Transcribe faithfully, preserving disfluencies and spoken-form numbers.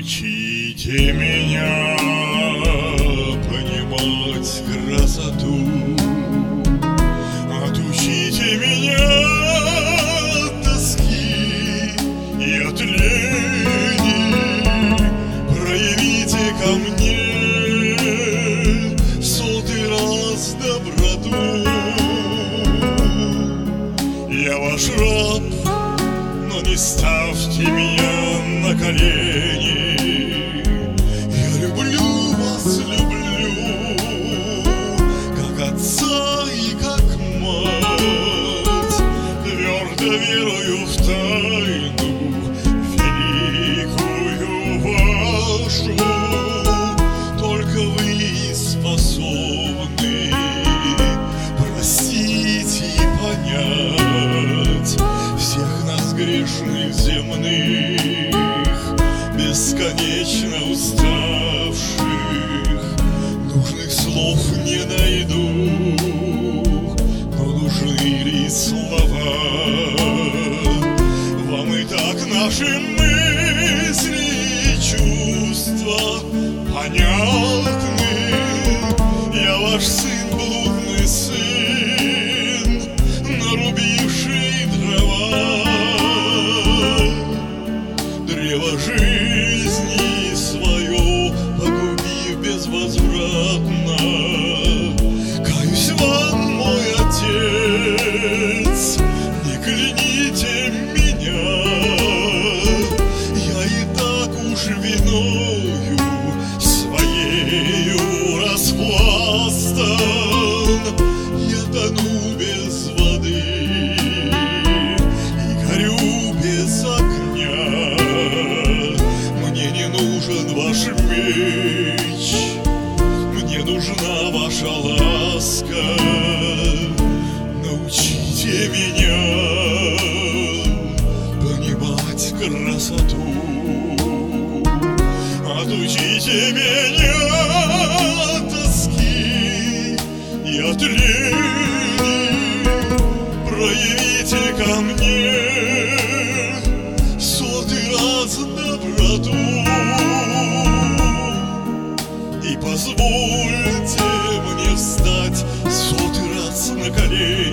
Научите меня понимать красоту, отучите меня от тоски и от лени, проявите ко мне сотый раз доброту. Я ваш раб, но не ставьте меня на колени. Я люблю вас, люблю, как отца и как мать, твердо верую в тайну великую вашу. Только вы способны простить и понять всех нас грешных земных, бесконечно уставших. Нужных слов не найду, но нужны ли слова? Вам и так наши мысли и чувства понятны. Я ваш сын, блудный сын, нарубивший дрова, древо жизни свое погубив безвозвратно. Каюсь вам, мой отец, не кляните меня. Я и так уж виною своею распластан. Я тону без воды и горю без огня. Мне не нужен ваш меч, мне нужна ваша ласка. Научите меня понимать красоту, отучите меня от тоски и от лени, проявите ко мне сотый раз доброту и позвольте мне встать сотый раз на колени.